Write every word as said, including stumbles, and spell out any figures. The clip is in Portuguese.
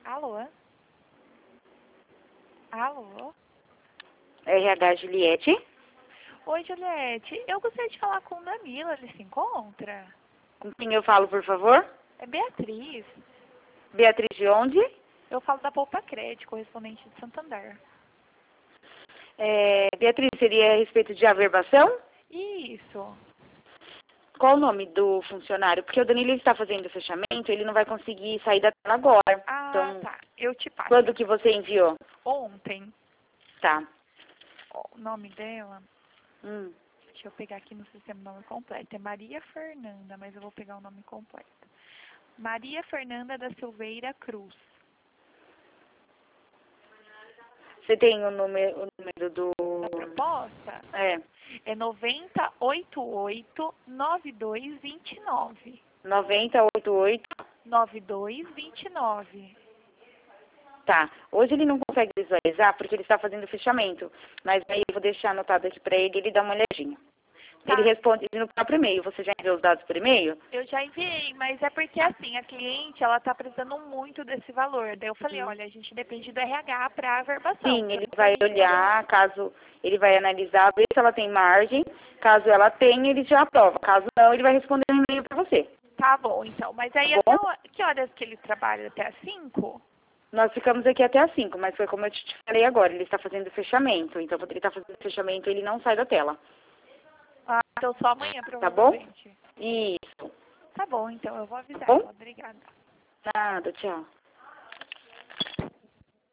Alô? Alô? R H Juliette. Oi, Juliette. Eu gostaria de falar com o Danilo. Ele se encontra? Com quem eu falo, por favor? É Beatriz. Beatriz de onde? Eu falo da Poupa Crédito, correspondente de Santander. É, Beatriz, seria a respeito de averbação? Isso. Qual o nome do funcionário? Porque o Danilo ele está fazendo o fechamento, ele não vai conseguir sair da tela agora. Ah, Então, tá. Eu te passo. quando que você enviou? Ontem. Tá. Ó, o nome dela, Hum. deixa eu pegar aqui no sistema o nome completo. É Maria Fernanda, mas eu vou pegar o nome completo. Maria Fernanda da Silveira Cruz. Você tem o número, o número do... A proposta É, é noventa oitenta e oito, noventa e dois vinte e nove. noventa oitenta e oito. noventa e dois vinte e nove. Tá. Hoje ele não consegue visualizar porque ele está fazendo o fechamento. Mas aí eu vou deixar anotado aqui pra ele, ele dá uma olhadinha. Tá. Ele responde no próprio e-mail. Você já enviou os dados por e-mail? Eu já enviei, mas é porque assim, a cliente, ela tá precisando muito desse valor. Daí eu falei, Uhum. olha, a gente depende do R H pra averbação. Sim, porque eu ele não vai sabia. olhar, caso ele vai analisar, ver se ela tem margem. Caso ela tenha, ele já aprova. Caso não, ele vai responder um e-mail para você. Tá bom, então. Mas aí Tá até bom? o- que horas que ele trabalha? Até às cinco? Nós ficamos aqui até às cinco, mas foi como eu te falei agora, ele está fazendo o fechamento. Então, quando ele está fazendo o fechamento, ele não sai da tela. Ah, então só amanhã, Tá bom? provavelmente. Isso. Tá bom, então eu vou avisar Tá bom? ela. Obrigada. Nada, tchau.